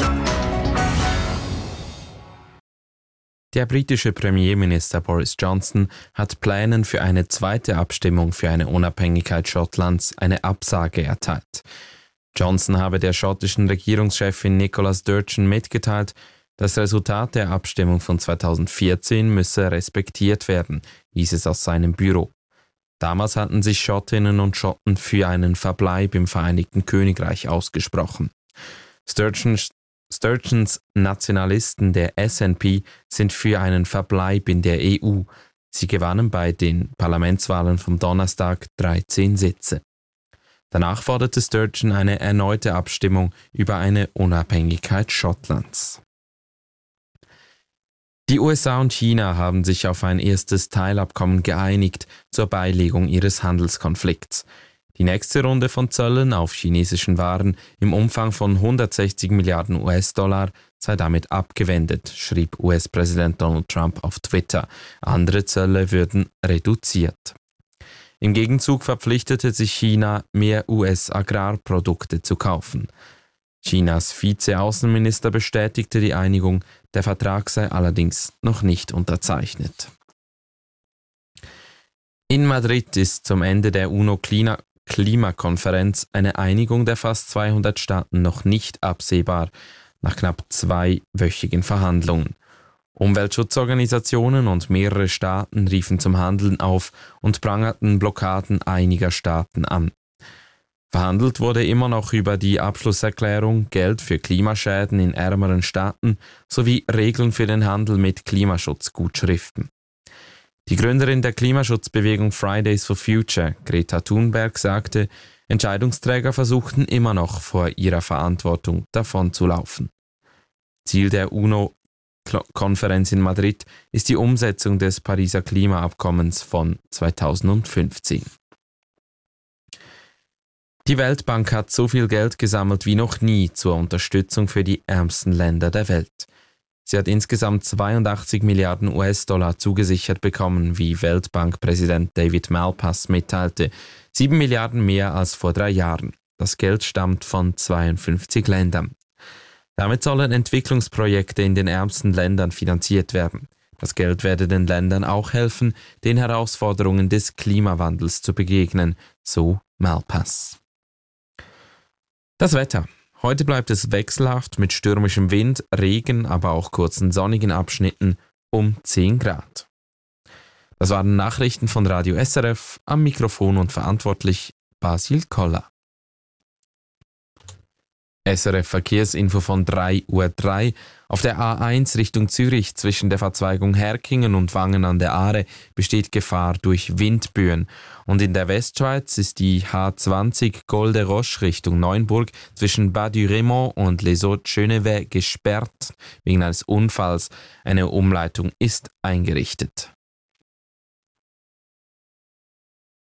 Der britische Premierminister Boris Johnson hat Plänen für eine zweite Abstimmung für eine Unabhängigkeit Schottlands eine Absage erteilt. Johnson habe der schottischen Regierungschefin Nicola Sturgeon mitgeteilt, das Resultat der Abstimmung von 2014 müsse respektiert werden, hieß es aus seinem Büro. Damals hatten sich Schottinnen und Schotten für einen Verbleib im Vereinigten Königreich ausgesprochen. Sturgeons Nationalisten der SNP sind für einen Verbleib in der EU. Sie gewannen bei den Parlamentswahlen vom Donnerstag 13 Sitze. Danach forderte Sturgeon eine erneute Abstimmung über eine Unabhängigkeit Schottlands. Die USA und China haben sich auf ein erstes Teilabkommen geeinigt zur Beilegung ihres Handelskonflikts. Die nächste Runde von Zöllen auf chinesischen Waren im Umfang von 160 Milliarden US-Dollar sei damit abgewendet, schrieb US-Präsident Donald Trump auf Twitter. Andere Zölle würden reduziert. Im Gegenzug verpflichtete sich China, mehr US-Agrarprodukte zu kaufen. Chinas Vize-Außenminister bestätigte die Einigung, der Vertrag sei allerdings noch nicht unterzeichnet. In Madrid ist zum Ende der UNO-Klimakonferenz eine Einigung der fast 200 Staaten noch nicht absehbar, nach knapp 2-wöchigen Verhandlungen. Umweltschutzorganisationen und mehrere Staaten riefen zum Handeln auf und prangerten Blockaden einiger Staaten an. Verhandelt wurde immer noch über die Abschlusserklärung, Geld für Klimaschäden in ärmeren Staaten sowie Regeln für den Handel mit Klimaschutzgutschriften. Die Gründerin der Klimaschutzbewegung Fridays for Future, Greta Thunberg, sagte, Entscheidungsträger versuchten immer noch vor ihrer Verantwortung davonzulaufen. Ziel der UNO-Konferenz in Madrid ist die Umsetzung des Pariser Klimaabkommens von 2015. Die Weltbank hat so viel Geld gesammelt wie noch nie zur Unterstützung für die ärmsten Länder der Welt. Sie hat insgesamt 82 Milliarden US-Dollar zugesichert bekommen, wie Weltbankpräsident David Malpass mitteilte. 7 Milliarden mehr als vor 3 Jahren. Das Geld stammt von 52 Ländern. Damit sollen Entwicklungsprojekte in den ärmsten Ländern finanziert werden. Das Geld werde den Ländern auch helfen, den Herausforderungen des Klimawandels zu begegnen, so Malpass. Das Wetter. Heute bleibt es wechselhaft mit stürmischem Wind, Regen, aber auch kurzen sonnigen Abschnitten um 10 Grad. Das waren Nachrichten von Radio SRF, am Mikrofon und verantwortlich Basil Koller. SRF Verkehrsinfo von 3:03 Uhr. Auf der A1 Richtung Zürich zwischen der Verzweigung Herkingen und Wangen an der Aare besteht Gefahr durch Windböen. Und in der Westschweiz ist die H20 Col de Roche Richtung Neuenburg zwischen Bas-du-Raymond und Les Hauts-Geneveys gesperrt wegen eines Unfalls. Eine Umleitung ist eingerichtet.